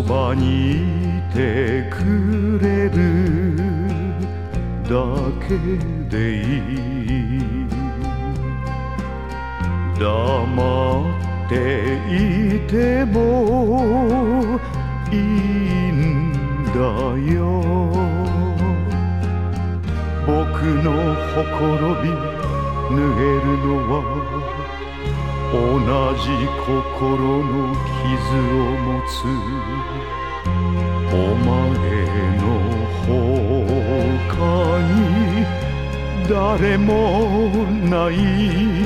ばにいてくれるだけでいい。黙っていてもいいんだよ。僕のほころび縫えるのは同じ心の傷を持つお前のほかに誰もない。